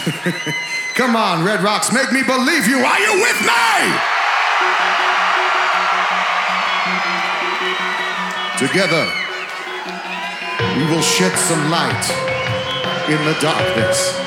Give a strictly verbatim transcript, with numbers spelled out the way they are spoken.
Come on, Red Rocks, make me believe you. Are you with me? Together, we will shed some light in the darkness.